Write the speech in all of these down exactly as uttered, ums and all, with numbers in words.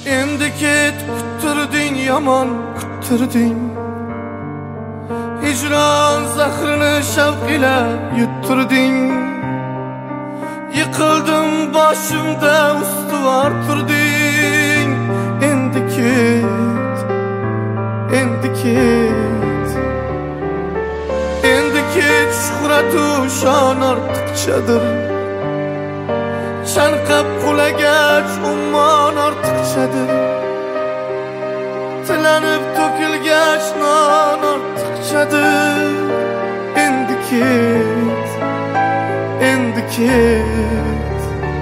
Endi ket kuttirding yomon kuttirding. Hicran zahrini shavq ila yuttirding. Yıkıldım başımda ustuvar turding. Endi ket, endi ket. Endi ket shuhratu shon ortiqchadir. Chanqab qulagach ummon ortiqchadir. Tilanib to'kilgach non ortiqchadir. Endi ket, endi ket.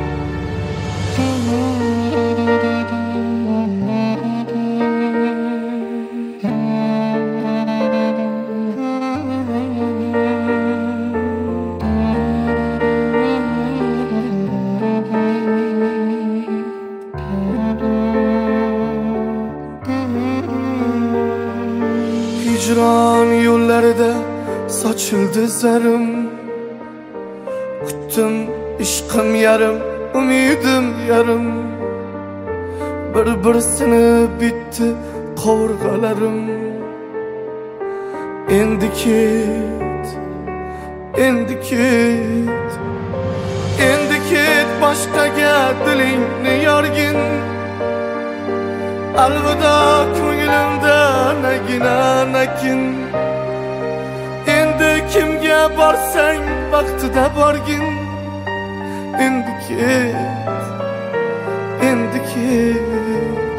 Hicran yollarida saçıldı zarım. Kuttum ishqim yarım, umidim yarım. Bir-birsini bitti qovurg'alarim. Endi ket, endi ket. Endi ket boshqaga dilingni yorgin. Alvida ko'nglimda nagina nakin. Endi kimga borsang vaqtida borgin. Endi ket, endi ket.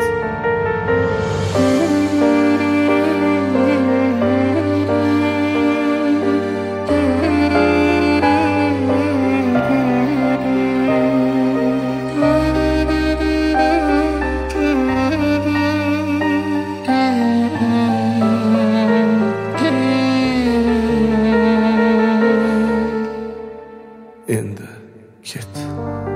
Endi ket.